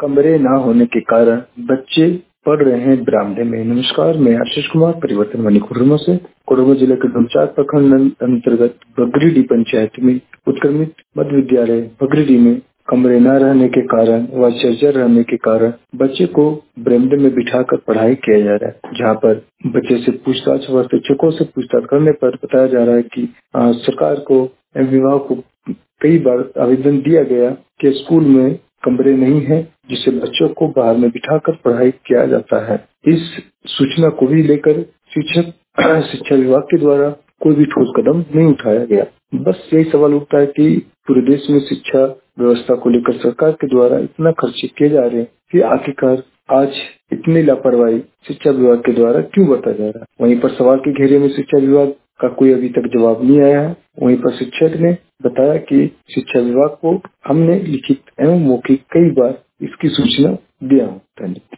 कमरे ना होने के कारण बच्चे पढ़ रहे हैं बरामदे में। नमस्कार, मैं आशीष कुमार परिवर्तन वानी कोडरमा से। कोडरमा जिले के डोमचार प्रखंड अंतर्गत बगरीडी पंचायत में उत्क्रमित मध्य विद्यालय बगरीडी में कमरे न रहने के कारण व जर्जर रहने के कारण बच्चे को बरामदे में बिठाकर पढ़ाई किया जा रहा है, जहां पर बच्चे से पूछताछ व शिक्षकों से पूछताछ करने पर बताया जा रहा है कि सरकार को विभाग को कई बार आवेदन दिया गया कि स्कूल में कमरे नहीं है, जिससे बच्चों को बाहर में बिठाकर पढ़ाई किया जाता है। इस सूचना को भी लेकर शिक्षा विभाग के द्वारा कोई भी ठोस कदम नहीं उठाया गया। बस यही सवाल उठता है कि पूरे देश में शिक्षा व्यवस्था को लेकर सरकार के द्वारा इतना खर्चे किए जा रहे हैं कि आखिरकार आज इतनी लापरवाही शिक्षा विभाग के द्वारा क्यों बरता जा रहा है। वहीं पर सवाल के घेरे में शिक्षा विभाग का कोई अभी तक जवाब नहीं आया है। वहीं पर शिक्षक ने बताया कि शिक्षा विभाग को हमने लिखित एवं मौखिक कई बार इसकी सूचना दिया हूँ। धन्यवाद।